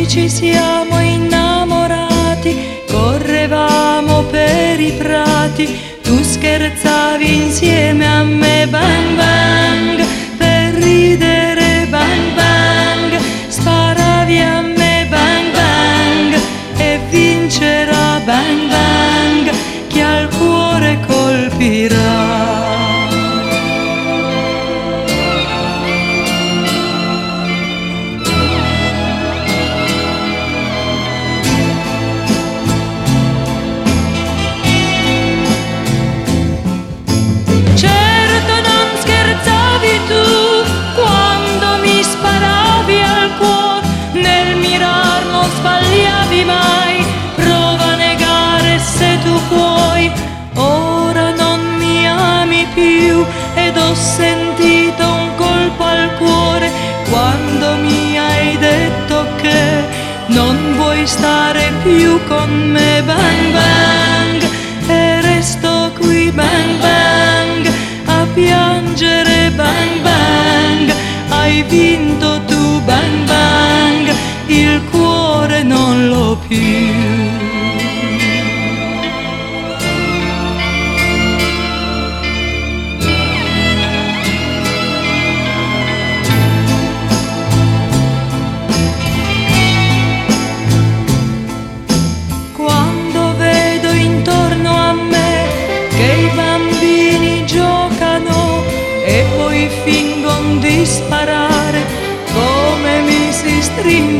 ci siamo innamorati, correvamo per i prati, tu scherzavi insieme a me, bang bang, per ridere, bang bang, sparavi a me, bang bang, e vincerà, bang bang, chi al cuore colpirà. Sbagliavi mai, prova a negare se tu puoi. Ora non mi ami più ed ho sentito un colpo al cuore quando mi hai detto che non vuoi stare più con me, bang bang, e resto qui, bang bang, a piangere, bang bang, hai vinto tu, bang bang, il cuore non l'ho più. Quando vedo intorno a me che i bambini giocano e poi fingono di sparare, come mi si stringe